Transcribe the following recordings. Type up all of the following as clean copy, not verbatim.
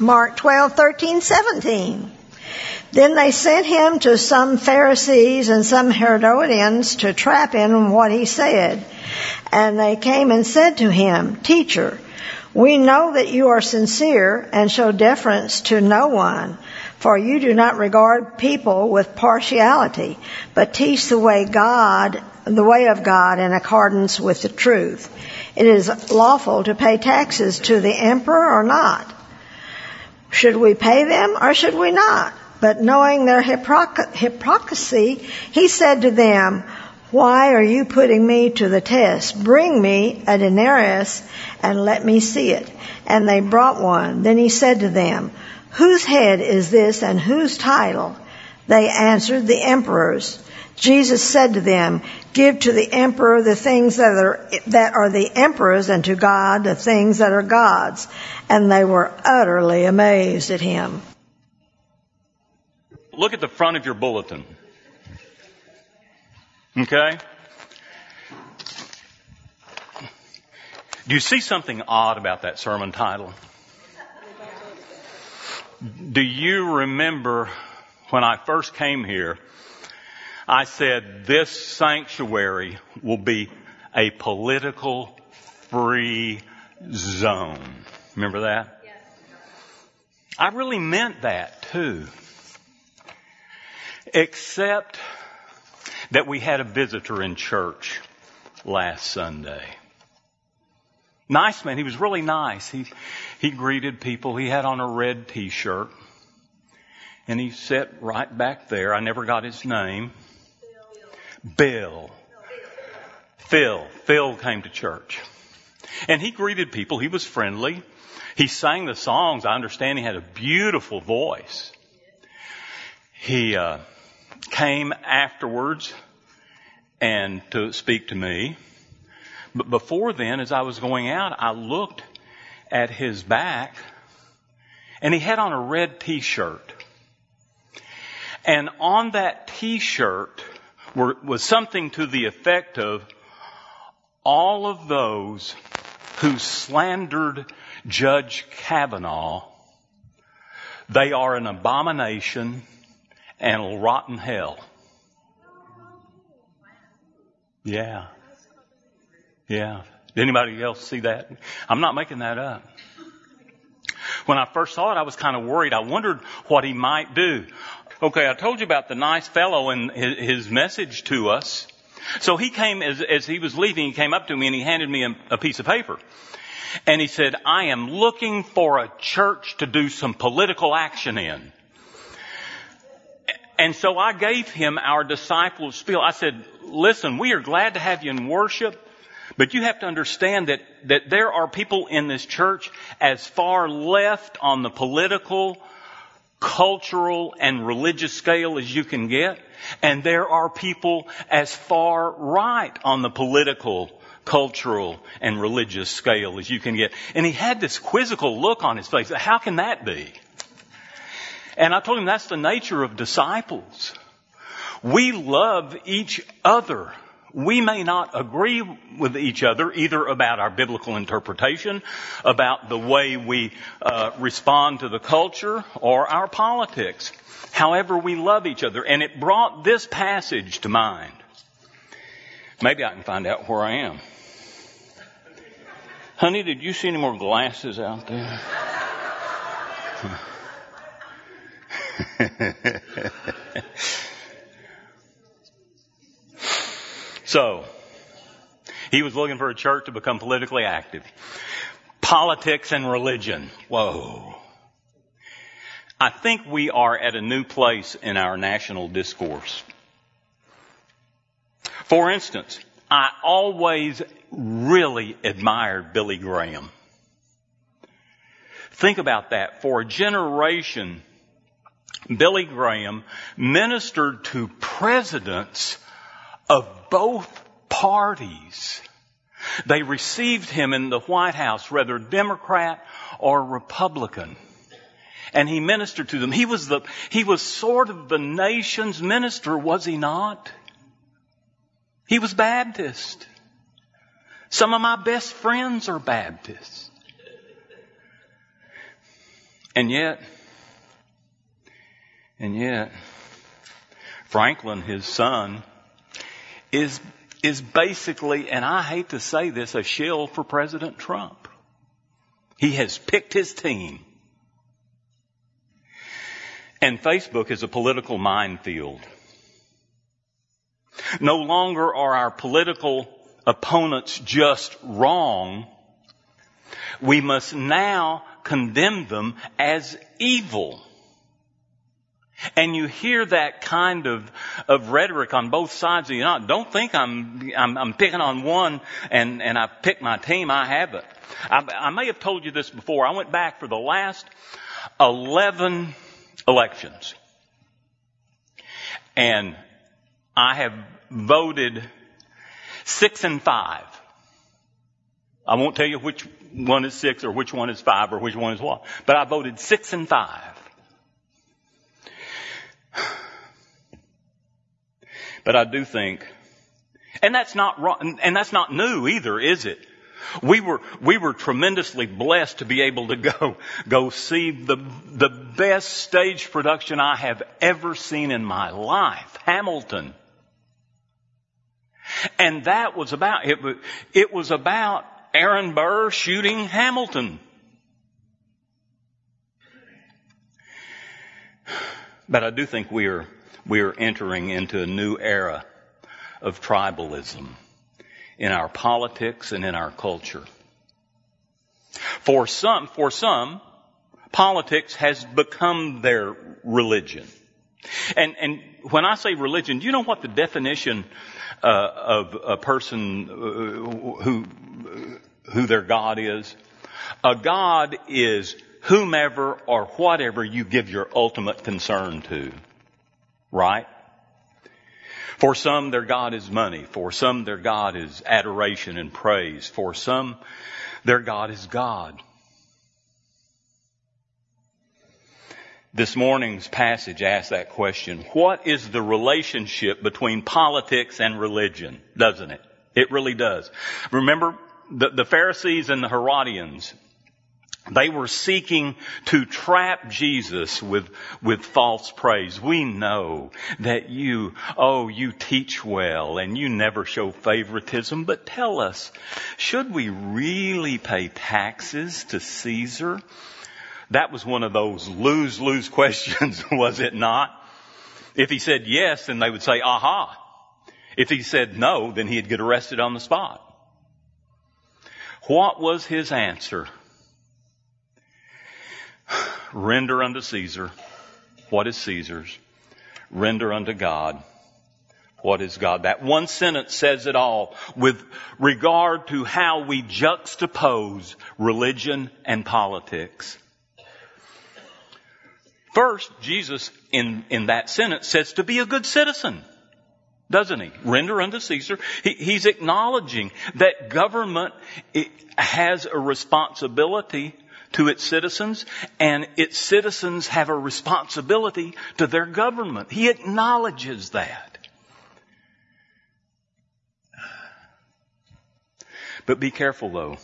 Mark 12:13-17. Then they sent him to some Pharisees and some Herodians to trap him in what he said. And they came and said to him, Teacher, we know that you are sincere and show deference to no one, for you do not regard people with partiality, but teach the way of God in accordance with the truth. It is lawful to pay taxes to the emperor or not? Should we pay them or should we not? But knowing their hypocrisy, he said to them, Why are you putting me to the test? Bring me a denarius and let me see it. And they brought one. Then he said to them, Whose head is this and whose title? They answered, The emperor's. Jesus said to them, Give to the emperor the things that are the emperor's, and to God the things that are God's. And they were utterly amazed at him. Look at the front of your bulletin. Okay? Do you see something odd about that sermon title? Do you remember when I first came here, I said this sanctuary will be a political free zone. Remember that? Yes. I really meant that too. Except that we had a visitor in church last Sunday. Nice man. He was really nice. He greeted people. He had on a red t-shirt. And he sat right back there. I never got his name. Bill. Phil came to church. And he greeted people. He was friendly. He sang the songs. I understand he had a beautiful voice. He came afterwards and to speak to me. But before then, as I was going out, I looked at his back and he had on a red t-shirt. And on that t-shirt was something to the effect of all of those who slandered Judge Kavanaugh, they are an abomination and will rot in hell. Yeah. Did anybody else see that? I'm not making that up. When I first saw it, I was kind of worried. I wondered what he might do. Okay, I told you about the nice fellow and his message to us. So he came, as he was leaving, he came up to me and he handed me a piece of paper. And he said, I am looking for a church to do some political action in. And so I gave him our disciple spiel. I said, listen, we are glad to have you in worship, but you have to understand that there are people in this church as far left on the political, cultural, and religious scale as you can get. And there are people as far right on the political, cultural, and religious scale as you can get. And he had this quizzical look on his face. How can that be? And I told him that's the nature of disciples. We love each other. We may not agree with each other either about our biblical interpretation, about the way we respond to the culture, or our politics. However, we love each other. And it brought this passage to mind. Maybe I can find out where I am. Honey, did you see any more glasses out there? So, he was looking for a church to become politically active. Politics and religion. Whoa. I think we are at a new place in our national discourse. For instance, I always really admired Billy Graham. Think about that. For a generation, Billy Graham ministered to presidents of both parties. They received him in the White House, whether Democrat or Republican. And he ministered to them. He was sort of the nation's minister, was he not? He was Baptist. Some of my best friends are Baptists. And yet, Franklin, his son, is basically, and I hate to say this, a shill for President Trump. He has picked his team. And Facebook is a political minefield. No longer are our political opponents just wrong. We must now condemn them as evil. And you hear that kind of rhetoric on both sides of the aisle. Don't think I'm picking on one and I picked my team. I haven't. I may have told you this before. I went back for the last 11 elections. And I have voted 6 and 5. I won't tell you which one is 6 or which one is 5 or which one is what. But I voted 6 and 5. But I do think, and that's not wrong, and that's not new either, is it? We were tremendously blessed to be able to go see the best stage production I have ever seen in my life, Hamilton. And that was about, it was about Aaron Burr shooting Hamilton. But I do think we are entering into a new era of tribalism in our politics and in our culture. For some, politics has become their religion. And when I say religion, do you know what the definition of a person who their God is? A God is whomever or whatever you give your ultimate concern to. Right? For some, their God is money. For some, their God is adoration and praise. For some, their God is God. This morning's passage asks that question. What is the relationship between politics and religion? Doesn't it? It really does. Remember, the Pharisees and the Herodians, they were seeking to trap Jesus with false praise. We know that you teach well and you never show favoritism, but tell us, should we really pay taxes to Caesar? That was one of those lose-lose questions, was it not? If he said yes, then they would say, aha. If he said no, then he'd get arrested on the spot. What was his answer? Render unto Caesar what is Caesar's. Render unto God what is God. That one sentence says it all with regard to how we juxtapose religion and politics. First, Jesus in that sentence says to be a good citizen, doesn't he? Render unto Caesar. He's acknowledging that government has a responsibility to its citizens, and its citizens have a responsibility to their government. He acknowledges that. But be careful, though.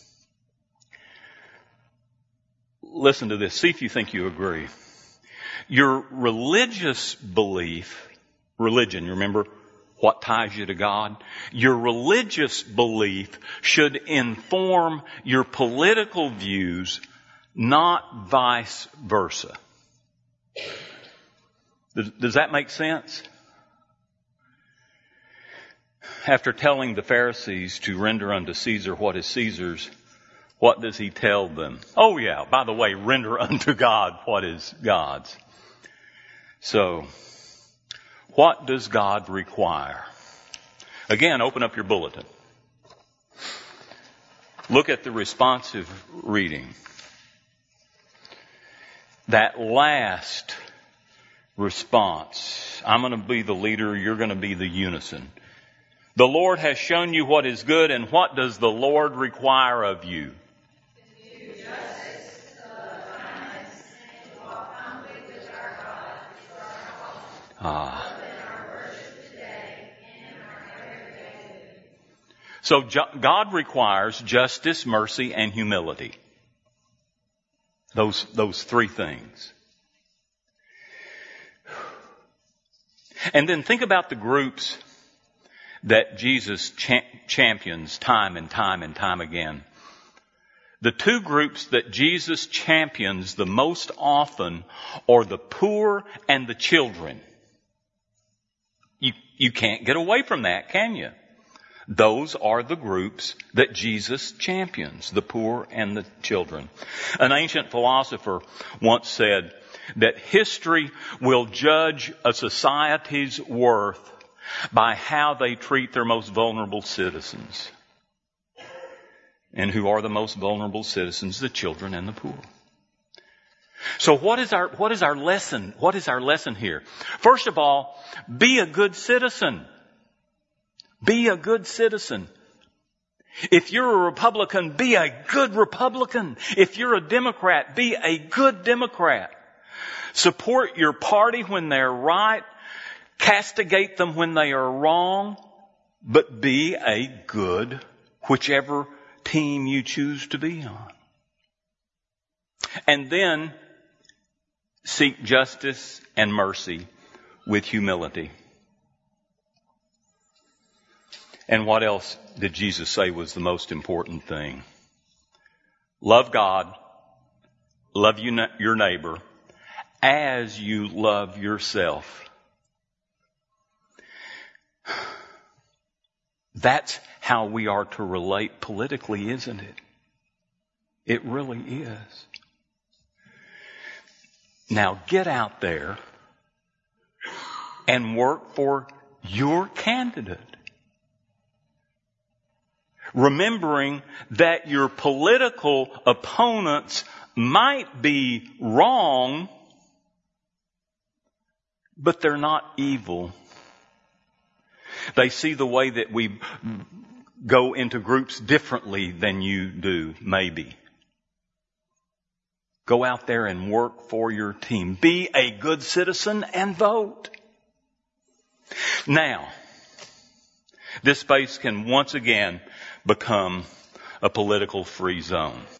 Listen to this. See if you think you agree. Your religious belief, religion, you remember what ties you to God? Your religious belief should inform your political views, not vice versa. Does that make sense? After telling the Pharisees to render unto Caesar what is Caesar's, what does he tell them? Oh yeah, by the way, render unto God what is God's. So, what does God require? Again, open up your bulletin. Look at the responsive reading. That last response. I'm going to be the leader, you're going to be the unison. The Lord has shown you what is good, and what does the Lord require of you? So God requires justice, mercy, and humility. Those three things. And then think about the groups that Jesus champions time and time and time again. The two groups that Jesus champions the most often are the poor and the children. You can't get away from that, can you? Those are the groups that Jesus champions, the poor and the children. An ancient philosopher once said that history will judge a society's worth by how they treat their most vulnerable citizens. And who are the most vulnerable citizens? The children and the poor. So what is our lesson? What is our lesson here? First of all, be a good citizen. Be a good citizen. If you're a Republican, be a good Republican. If you're a Democrat, be a good Democrat. Support your party when they're right. Castigate them when they are wrong. But be a good whichever team you choose to be on. And then seek justice and mercy with humility. And what else did Jesus say was the most important thing? Love God, love your neighbor as you love yourself. That's how we are to relate politically, isn't it? It really is. Now get out there and work for your candidate. Remembering that your political opponents might be wrong, but they're not evil. They see the way that we go into groups differently than you do, maybe. Go out there and work for your team. Be a good citizen and vote. Now, this space can once again become a political free zone.